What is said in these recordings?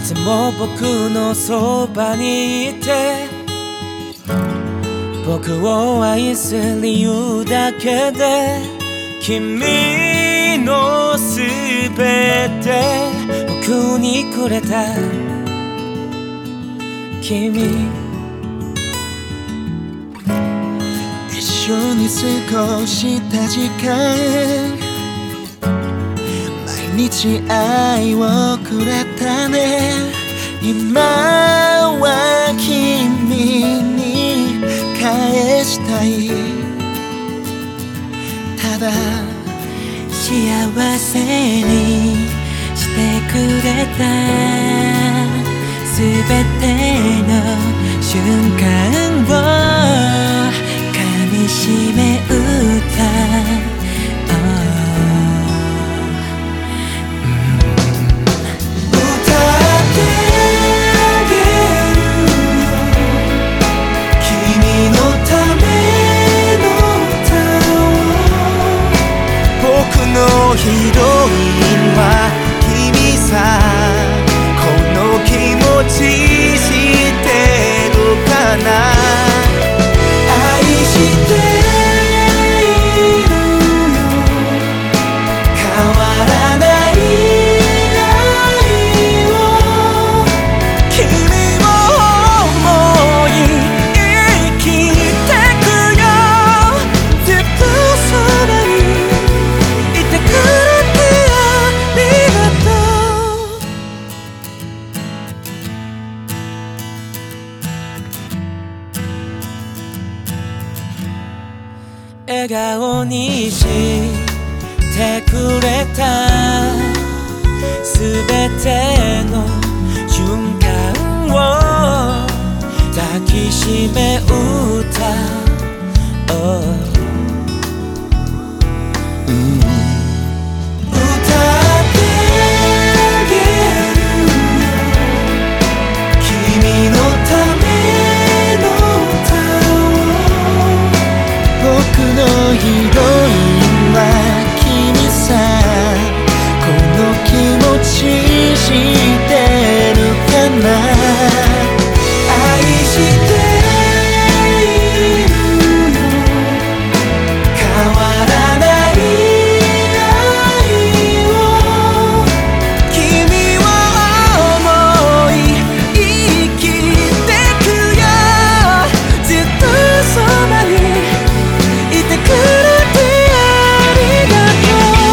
つも僕のそばにいて僕を愛す理由だけで君のすべて僕にくれた君一緒に過ごした時間毎日愛をくれたね今は君に返したいただ幸せにしてくれたすべての瞬間を噛みしめ歌ヒロインは君さこの気持ち知ってるかな愛しているよ変わらない愛を君を思い生きてくよずっとそばに笑顔にしてくれたすべての瞬間を抱きしめ歌ヒロインは君さこの気持ち知ってるかな愛しているよ変わらない愛を君を思い生きてくよずっとそばにいてくれてありがと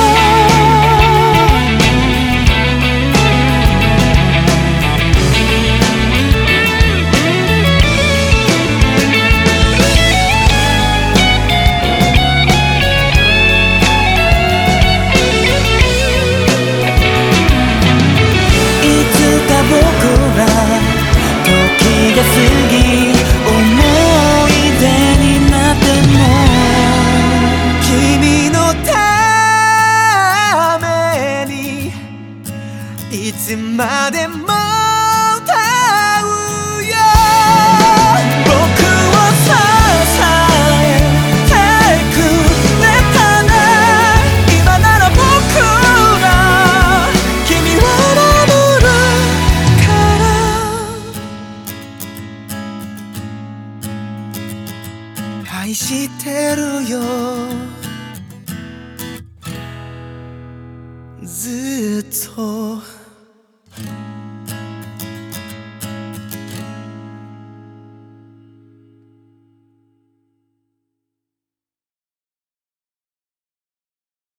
いつか僕ら時が過ぎ思い出になっても君のためにいつまでも歌うよ僕を支えてくれたな今なら僕ら君を守るから愛してるよずっと